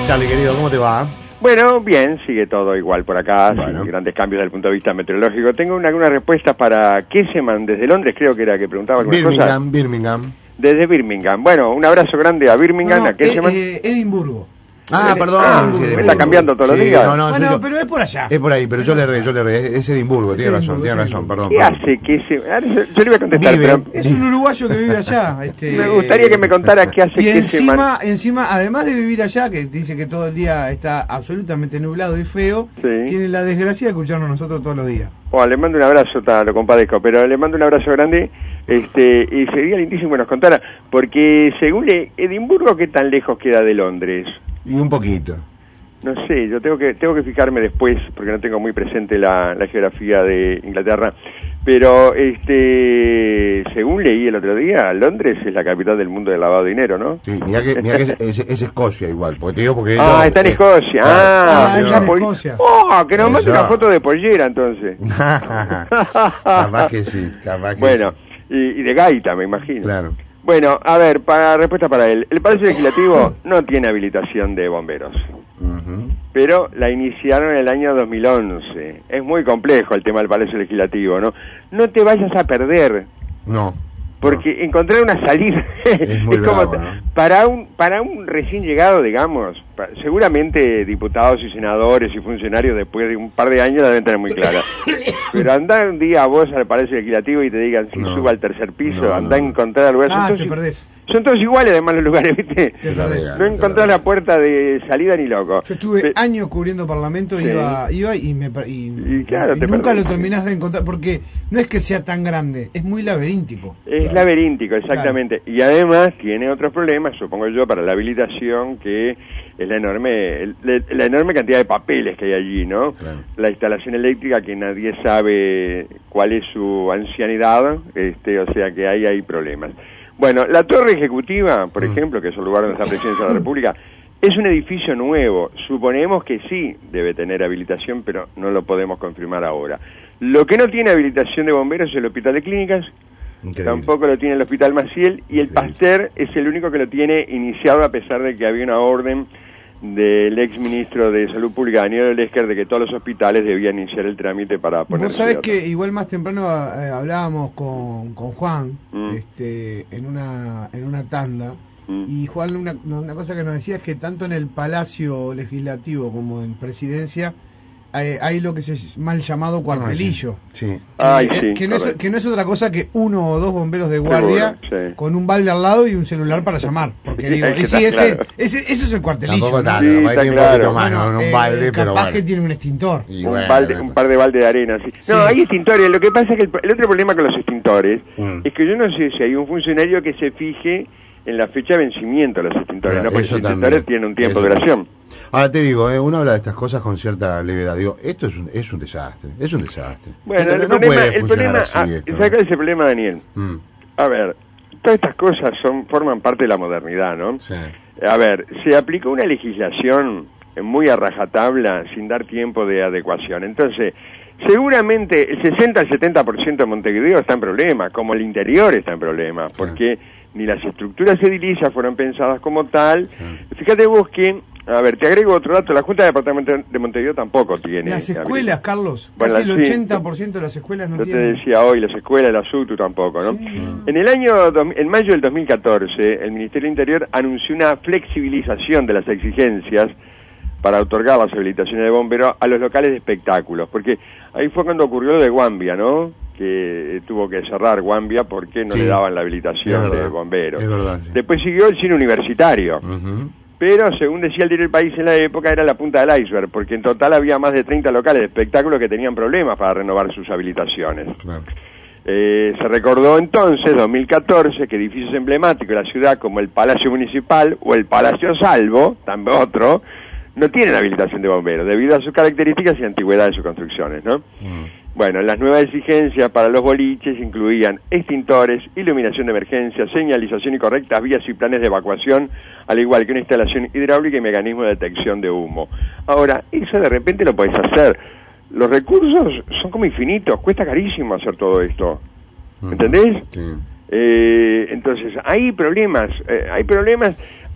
Charlie, querido, ¿cómo te va? Bueno, bien, sigue todo igual por acá, Bueno. sin grandes cambios desde el punto de vista meteorológico. Tengo alguna respuesta para Kesseman desde Londres, creo que era que preguntaba alguna cosa. Birmingham. Desde Birmingham. Bueno, un abrazo grande a Birmingham, a Kesseman. Edimburgo. Perdón. me está cambiando todos los días. Bueno, pero es por allá. Es por ahí, pero yo le erré. Es Edimburgo, tiene razón, perdón. ¿Qué hace Kesseman? Yo le voy a contestar, pero Es un uruguayo que vive allá. me gustaría que me contara qué hace Y Kesseman. encima, además de vivir allá, que dice que todo el día está absolutamente nublado y feo, Sí. tiene la desgracia de escucharnos nosotros todos los días. Le mando un abrazo, lo compadezco, pero le mando un abrazo grande, y sería lindísimo que nos contara, porque según Edimburgo, ¿qué tan lejos queda de Londres? Y un poquito. No sé, yo tengo que fijarme después, porque no tengo muy presente la geografía de Inglaterra, pero según leí el otro día, Londres es la capital del mundo del lavado de dinero, ¿no? Sí, mirá que es Escocia igual, porque te digo porque... Está en Escocia, está en Escocia. Que nos mande una foto de pollera, entonces. Capaz que sí, Bueno, y de gaita, me imagino. Claro. Bueno, a ver, respuesta para él. El Palacio Legislativo no tiene habilitación de bomberos, pero la iniciaron en el año 2011. Es muy complejo el tema del Palacio Legislativo, ¿no? No te vayas a perder. No. Porque encontrar una salida es muy como bravo, ¿no? para un recién llegado, digamos, seguramente diputados y senadores y funcionarios después de un par de años la deben tener muy clara. Pero andar un día vos al Palacio Legislativo y te digan si suba al tercer piso, andá a encontrar lugar. Te perdés. Son todos iguales además los lugares, ¿viste? Te perdés. No encontrás la puerta de salida ni loco. Yo estuve años cubriendo Parlamento, Sí. iba y claro, te nunca perdés. lo terminás de encontrar, porque no es que sea tan grande, es muy laberíntico. Es laberíntico, exactamente. Y además tiene otros problemas, supongo yo, para la habilitación, que es la enorme cantidad de papeles que hay allí, ¿no? Claro. La instalación eléctrica, que nadie sabe cuál es su ancianidad, o sea que ahí hay problemas. Bueno, la Torre Ejecutiva, por ejemplo, que es el lugar donde está la Presidencia de la República, es un edificio nuevo. Suponemos que sí debe tener habilitación, pero no lo podemos confirmar ahora. Lo que no tiene habilitación de bomberos es el Hospital de Clínicas. Increíble. Tampoco lo tiene el Hospital Maciel, y el Pasteur es el único que lo tiene iniciado, a pesar de que había una orden del ex ministro de Salud Pública, Daniel Lesker, de que todos los hospitales debían iniciar el trámite para poner. Vos sabés que igual más temprano hablábamos con Juan en una tanda, y Juan una cosa que nos decía es que tanto en el Palacio Legislativo como en Presidencia hay lo que es mal llamado cuartelillo. Sí. Que no es otra cosa que uno o dos bomberos de guardia con un balde al lado y un celular para llamar. Porque digo, eso es el cuartelillo. Tampoco ¿no? tanto, Sí, un está poquito claro. más, no un balde, pero capaz bueno. que tiene un extintor. Y Un bueno, par de baldes de arena, sí. Sí. No, hay extintores. Lo que pasa es que el otro problema con los extintores es que yo no sé si hay un funcionario que se fije en la fecha de vencimiento de los extintores, Claro, ¿no? Porque eso los extintores también. tienen un tiempo Eso de duración. Ahora te digo, uno habla de estas cosas con cierta levedad. Digo, esto es un desastre. Es un desastre. Bueno, Esto el no problema, puede funcionar así, esto. ¿sabes cuál es el problema, Daniel? A ver, todas estas cosas forman parte de la modernidad, ¿no? Sí. A ver, se aplicó una legislación muy a rajatabla, sin dar tiempo de adecuación. Entonces, seguramente el 60 al 70% de Montevideo está en problemas, como el interior está en problemas, porque ni las estructuras edilicias fueron pensadas como tal. Fíjate vos que, a ver, te agrego otro dato, la Junta de Departamento de Montevideo tampoco tiene. Las escuelas, Carlos, Bueno, casi el sí. 80% de las escuelas no Yo te tienen. decía hoy, las escuelas, la SUTU tampoco, ¿no? Sí. En mayo del 2014, el Ministerio del Interior anunció una flexibilización de las exigencias para otorgar las habilitaciones de bomberos a los locales de espectáculos, porque ahí fue cuando ocurrió lo de Guambia, ¿no? Que tuvo que cerrar Guambia porque no le daban la habilitación de bomberos. Es verdad, sí. Después siguió el cine universitario. Pero, según decía el diario El País en la época, era la punta del iceberg, porque en total había más de 30 locales de espectáculos que tenían problemas para renovar sus habilitaciones. Claro. Se recordó entonces, 2014, que edificios emblemáticos de la ciudad como el Palacio Municipal o el Palacio Salvo, también otro, no tienen habilitación de bomberos, debido a sus características y antigüedad de sus construcciones, ¿no? Bueno, las nuevas exigencias para los boliches incluían extintores, iluminación de emergencia, señalización y correctas vías y planes de evacuación, al igual que una instalación hidráulica y mecanismo de detección de humo. Ahora, eso de repente lo podés hacer. Los recursos son como infinitos, cuesta carísimo hacer todo esto. ¿Entendés? Sí. Entonces, hay problemas.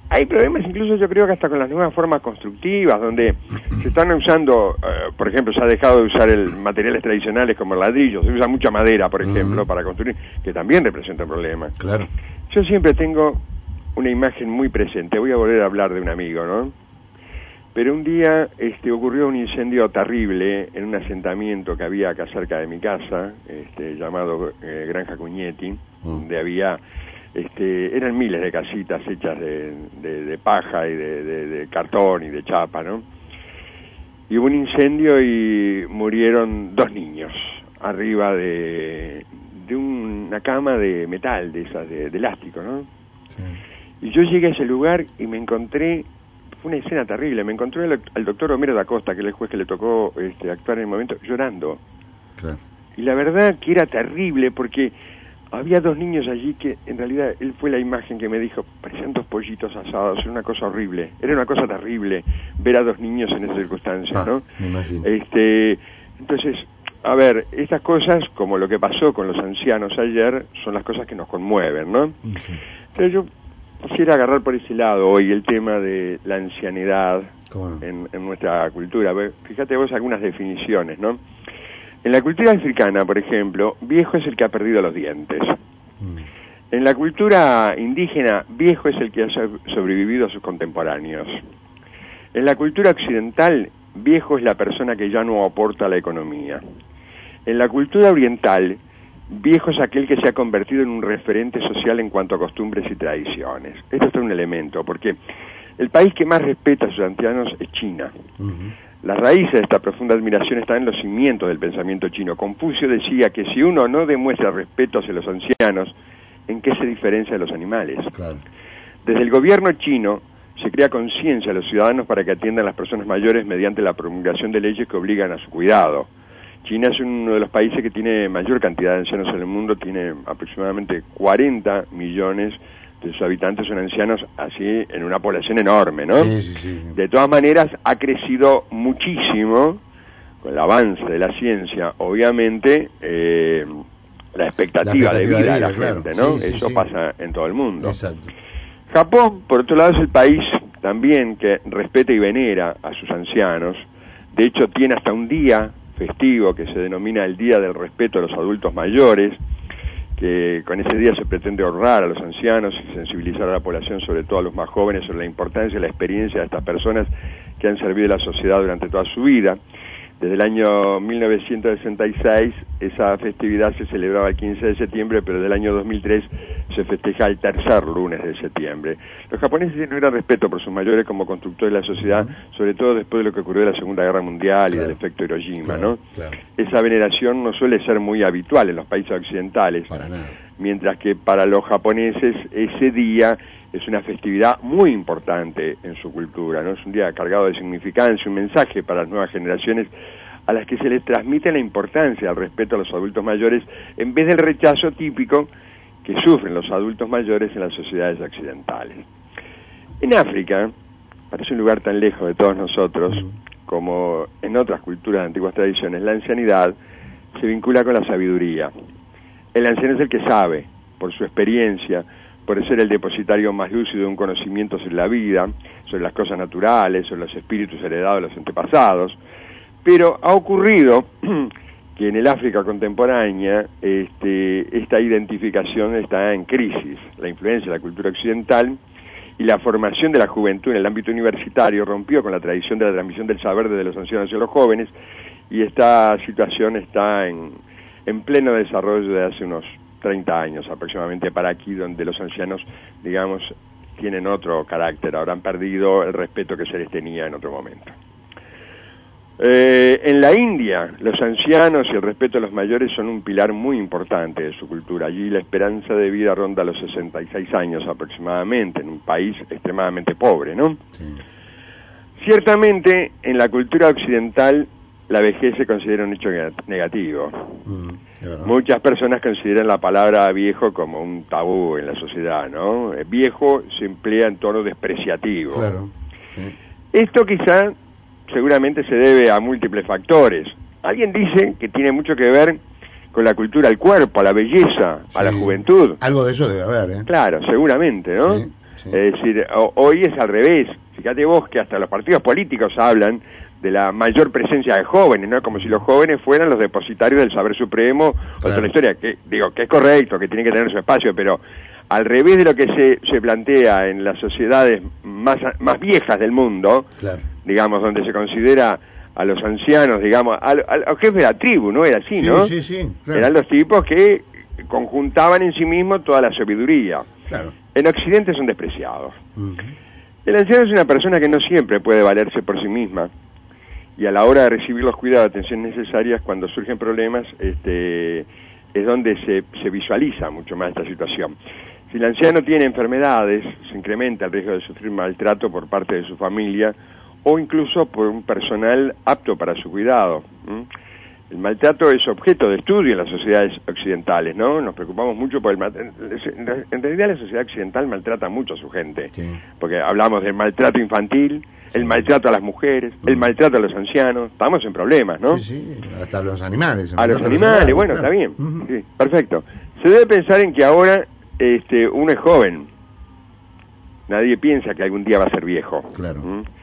hay problemas incluso yo creo que hasta con las nuevas formas constructivas, donde se están usando, por ejemplo, se ha dejado de usar materiales tradicionales como el ladrillo, se usa mucha madera, por ejemplo, para construir, que también representa un problema. Claro. Yo siempre tengo una imagen muy presente, voy a volver a hablar de un amigo, ¿no? Pero un día ocurrió un incendio terrible en un asentamiento que había acá cerca de mi casa, llamado Granja Cuñetti, donde había, eran miles de casitas hechas de paja y de cartón y de chapa, ¿no? Y hubo un incendio y murieron 2 niños arriba de una cama de metal, de esas, de elástico, ¿no? Sí. Y yo llegué a ese lugar y me encontré, fue una escena terrible, me encontré al doctor Homero da Costa, que es el juez que le tocó actuar en el momento, llorando. Claro. Y la verdad que era terrible porque había 2 niños allí que en realidad él fue la imagen que me dijo, parecían 2 pollitos asados, era una cosa horrible, era una cosa terrible ver a 2 niños en esa circunstancia, ¿no? Me imagino. Entonces, a ver, estas cosas, como lo que pasó con los ancianos ayer, son las cosas que nos conmueven, ¿no? Sí. Entonces yo quisiera agarrar por ese lado hoy el tema de la ancianidad en nuestra cultura. Fíjate vos algunas definiciones, ¿no? En la cultura africana, por ejemplo, viejo es el que ha perdido los dientes. En la cultura indígena, viejo es el que ha sobrevivido a sus contemporáneos. En la cultura occidental, viejo es la persona que ya no aporta a la economía. En la cultura oriental, viejo es aquel que se ha convertido en un referente social en cuanto a costumbres y tradiciones. Esto es un elemento, porque el país que más respeta a sus ancianos es China. Las raíces de esta profunda admiración están en los cimientos del pensamiento chino. Confucio decía que si uno no demuestra respeto hacia los ancianos, ¿en qué se diferencia de los animales? Claro. Desde el gobierno chino se crea conciencia a los ciudadanos para que atiendan a las personas mayores mediante la promulgación de leyes que obligan a su cuidado. China es uno de los países que tiene mayor cantidad de ancianos en el mundo, tiene aproximadamente 40 millones de sus habitantes son ancianos, así en una población enorme, ¿no? Sí. De todas maneras, ha crecido muchísimo con el avance de la ciencia, obviamente, la expectativa de vida de la gente, ¿no? Eso pasa en todo el mundo. Exacto. Japón, por otro lado, es el país también que respeta y venera a sus ancianos. De hecho, tiene hasta un día festivo que se denomina el Día del Respeto a los Adultos Mayores, que con ese día se pretende honrar a los ancianos y sensibilizar a la población, sobre todo a los más jóvenes, sobre la importancia y la experiencia de estas personas que han servido a la sociedad durante toda su vida. Desde el año 1966 esa festividad se celebraba el 15 de septiembre, pero desde el año 2003 se festeja el tercer lunes de septiembre. Los japoneses tienen un gran respeto por sus mayores como constructores de la sociedad, sobre todo después de lo que ocurrió en la Segunda Guerra Mundial y del efecto Hiroshima, ¿no? Claro. Esa veneración no suele ser muy habitual en los países occidentales, para nada. Mientras que para los japoneses ese día es una festividad muy importante en su cultura, ¿no? Es un día cargado de significancia, un mensaje para las nuevas generaciones a las que se les transmite la importancia del respeto a los adultos mayores en vez del rechazo típico que sufren los adultos mayores en las sociedades occidentales. En África, parece un lugar tan lejos de todos nosotros, como en otras culturas de antiguas tradiciones, la ancianidad se vincula con la sabiduría. El anciano es el que sabe, por su experiencia, por ser el depositario más lúcido de un conocimiento sobre la vida, sobre las cosas naturales, sobre los espíritus heredados de los antepasados. Pero ha ocurrido que en el África contemporánea esta identificación está en crisis. La influencia de la cultura occidental y la formación de la juventud en el ámbito universitario rompió con la tradición de la transmisión del saber desde los ancianos hacia los jóvenes, y esta situación está en pleno desarrollo de hace unos 30 años aproximadamente para aquí, donde los ancianos, digamos, tienen otro carácter, habrán perdido el respeto que se les tenía en otro momento. En la India, los ancianos y el respeto a los mayores son un pilar muy importante de su cultura. Allí la esperanza de vida ronda los 66 años aproximadamente, en un país extremadamente pobre, ¿no? Sí. Ciertamente, en la cultura occidental, la vejez se considera un hecho negativo. Muchas personas consideran la palabra viejo como un tabú en la sociedad, ¿no? Viejo se emplea en tono despreciativo. Claro. Sí. Esto quizá seguramente se debe a múltiples factores. Alguien dice que tiene mucho que ver con la cultura al cuerpo, a la belleza, a la juventud. Algo de eso debe haber, ¿eh? Claro, seguramente, ¿no? Sí. Sí. Es decir, hoy es al revés. Fíjate vos que hasta los partidos políticos hablan de la mayor presencia de jóvenes, ¿no? Como si los jóvenes fueran los depositarios del saber supremo, o toda la historia, que digo, que es correcto, que tienen que tener su espacio, pero al revés de lo que se plantea en las sociedades más viejas del mundo, digamos, donde se considera a los ancianos, digamos, a los jefes de la tribu, ¿no? Era así, ¿no? Sí, claro. Eran los tipos que conjuntaban en sí mismos toda la sabiduría. Claro. En Occidente son despreciados. El anciano es una persona que no siempre puede valerse por sí misma, y a la hora de recibir los cuidados y atención necesarias cuando surgen problemas, es donde se visualiza mucho más esta situación. Si el anciano tiene enfermedades, se incrementa el riesgo de sufrir maltrato por parte de su familia o incluso por un personal apto para su cuidado. El maltrato es objeto de estudio en las sociedades occidentales, ¿no? Nos preocupamos mucho por el maltrato. En realidad la sociedad occidental maltrata mucho a su gente, porque hablamos del maltrato infantil, el maltrato a las mujeres, el maltrato a los ancianos, estamos en problemas, ¿no? Sí, hasta los animales. A los animales, bueno, está bien, sí, perfecto. Se debe pensar en que ahora uno es joven, nadie piensa que algún día va a ser viejo. Claro.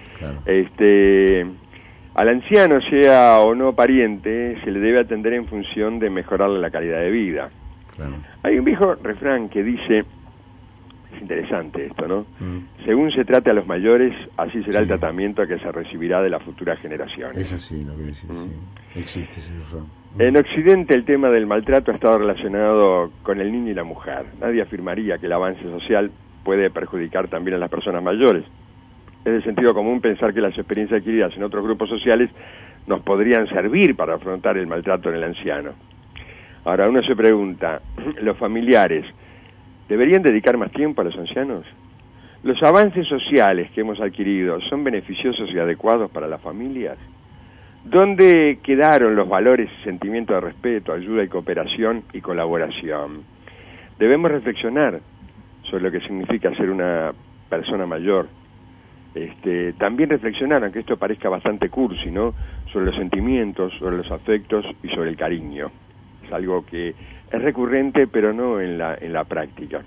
Al anciano, sea o no pariente, se le debe atender en función de mejorarle la calidad de vida. Claro. Hay un viejo refrán que dice, es interesante esto, ¿no? Según se trate a los mayores, así será el tratamiento que se recibirá de las futuras generaciones. Es así lo que decís, sí. Existe ese refrán. En Occidente el tema del maltrato ha estado relacionado con el niño y la mujer. Nadie afirmaría que el avance social puede perjudicar también a las personas mayores. Es de sentido común pensar que las experiencias adquiridas en otros grupos sociales nos podrían servir para afrontar el maltrato en el anciano. Ahora uno se pregunta, ¿los familiares deberían dedicar más tiempo a los ancianos? ¿Los avances sociales que hemos adquirido son beneficiosos y adecuados para las familias? ¿Dónde quedaron los valores y sentimientos de respeto, ayuda y cooperación y colaboración? Debemos reflexionar sobre lo que significa ser una persona mayor. También reflexionar, aunque esto parezca bastante cursi, ¿no?, sobre los sentimientos, sobre los afectos y sobre el cariño. Es algo que es recurrente, pero no en la práctica.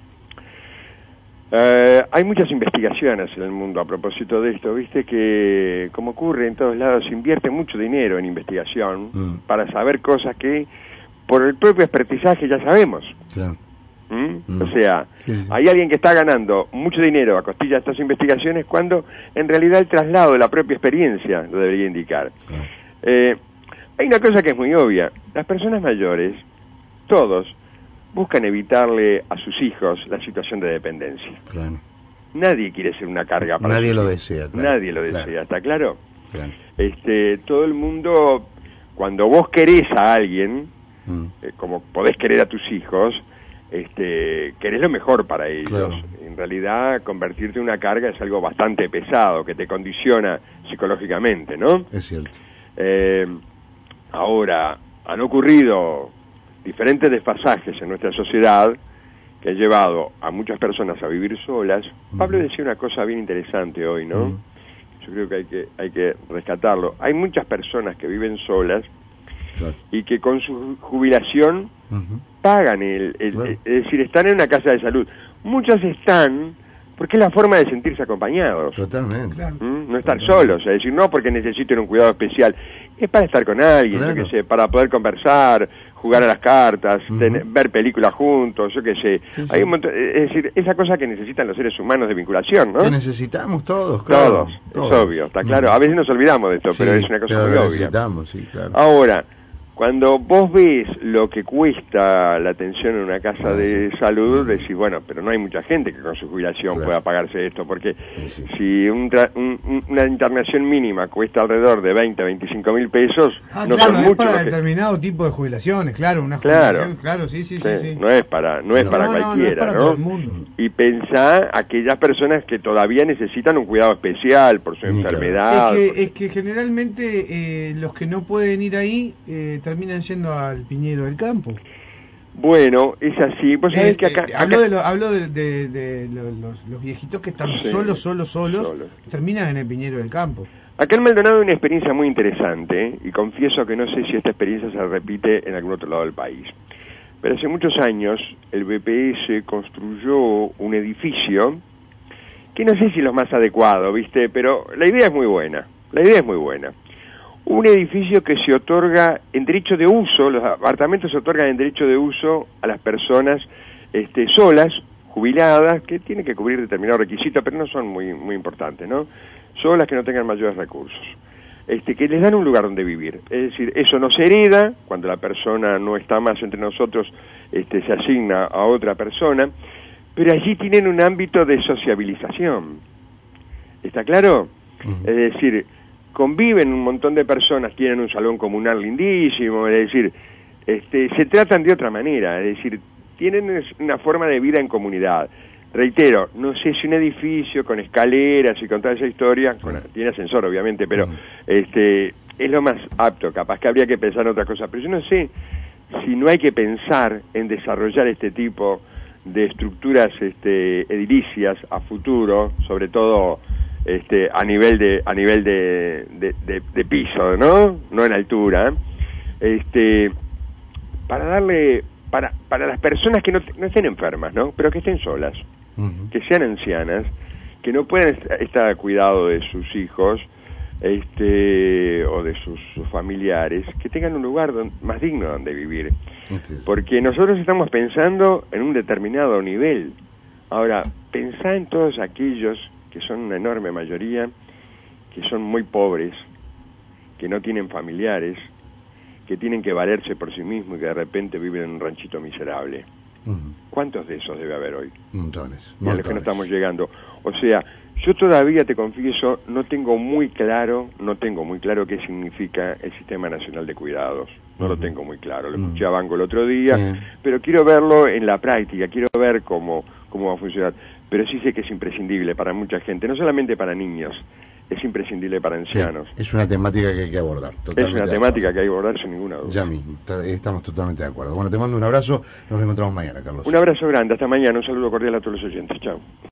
Hay muchas investigaciones en el mundo a propósito de esto, viste que, como ocurre en todos lados, se invierte mucho dinero en investigación para saber cosas que por el propio expertizaje ya sabemos. Claro. O sea, hay alguien que está ganando mucho dinero a costilla de estas investigaciones cuando en realidad el traslado de la propia experiencia lo debería indicar. Hay una cosa que es muy obvia, las personas mayores, todos, buscan evitarle a sus hijos la situación de dependencia. Claro. Nadie quiere ser una carga para nadie sus lo hijos. desea. Claro. Nadie lo desea, claro. ¿Está claro? Claro. Todo el mundo, cuando vos querés a alguien, como podés querer a tus hijos, querés lo mejor para ellos. Claro. En realidad, convertirte en una carga es algo bastante pesado, que te condiciona psicológicamente, ¿no? Es cierto. Ahora, han ocurrido diferentes desfasajes en nuestra sociedad que han llevado a muchas personas a vivir solas. Pablo decía una cosa bien interesante hoy, ¿no? Yo creo que hay que rescatarlo. Hay muchas personas que viven solas y que con su jubilación pagan es decir, están en una casa de salud. Muchas están porque es la forma de sentirse acompañados. Totalmente. No estar solos, es decir, no porque necesiten un cuidado especial, es para estar con alguien, yo qué sé, para poder conversar, jugar a las cartas, ver películas juntos, yo qué sé. Hay un montón, es decir, esa cosa que necesitan los seres humanos de vinculación, ¿no? Que necesitamos todos, claro. Todos, es obvio, está claro. A veces nos olvidamos de esto, pero es una cosa muy obvia. Necesitamos, sí, claro. Ahora, cuando vos ves lo que cuesta la atención en una casa de salud, decís, bueno, pero no hay mucha gente que con su jubilación pueda pagarse esto, porque si una internación mínima cuesta alrededor de 20 a 25 mil pesos, no claro, son es muchos. para determinado tipo de jubilaciones, claro, una jubilación, claro, sí. No es para cualquiera, no es para todo el mundo. Y pensá aquellas personas que todavía necesitan un cuidado especial por su enfermedad. Es que generalmente los que no pueden ir ahí terminan yendo al Piñero del Campo. Bueno, es así. Vos sabés que acá... Hablo de los viejitos que están solos, terminan en el Piñero del Campo. Acá en Maldonado hay una experiencia muy interesante, y confieso que no sé si esta experiencia se repite en algún otro lado del país. Pero hace muchos años el BPS construyó un edificio que no sé si los más adecuados, ¿viste? Pero la idea es muy buena, la idea es muy buena. Un edificio que se otorga en derecho de uso, los apartamentos se otorgan en derecho de uso a las personas solas, jubiladas, que tienen que cubrir determinados requisitos, pero no son muy importantes, ¿no? Solas, que no tengan mayores recursos. Que les dan un lugar donde vivir. Es decir, eso no se hereda, cuando la persona no está más entre nosotros, se asigna a otra persona, pero allí tienen un ámbito de sociabilización. ¿Está claro? Uh-huh. Es decir, conviven un montón de personas, tienen un salón comunal lindísimo, es decir, se tratan de otra manera, es decir, tienen una forma de vida en comunidad. Reitero, no sé si un edificio con escaleras y con toda esa historia, tiene ascensor obviamente, pero es lo más apto, capaz que habría que pensar en otra cosa, pero yo no sé si no hay que pensar en desarrollar este tipo de estructuras edilicias a futuro, sobre todo a nivel de piso, no en altura, para darle para las personas que no estén enfermas, ¿no? Pero que estén solas, uh-huh, que sean ancianas, que no puedan estar al cuidado de sus hijos o de sus familiares, que tengan un lugar más digno donde vivir. Uh-huh. Porque nosotros estamos pensando en un determinado nivel. Ahora, pensá en todos aquellos que son una enorme mayoría, que son muy pobres, que no tienen familiares, que tienen que valerse por sí mismos y que de repente viven en un ranchito miserable. Uh-huh. ¿Cuántos de esos debe haber hoy? Montones. Y a los que no estamos llegando. O sea, yo todavía, te confieso, no tengo muy claro qué significa el Sistema Nacional de Cuidados. No lo tengo muy claro. Lo escuché a Banco el otro día, pero quiero verlo en la práctica, quiero ver cómo va a funcionar. Pero sí sé que es imprescindible para mucha gente, no solamente para niños, es imprescindible para ancianos. Sí, es una temática que hay que abordar. Es una temática que hay que abordar sin ninguna duda. Ya mismo, estamos totalmente de acuerdo. Bueno, te mando un abrazo, nos encontramos mañana, Carlos. Un abrazo grande, hasta mañana, un saludo cordial a todos los oyentes. Chao.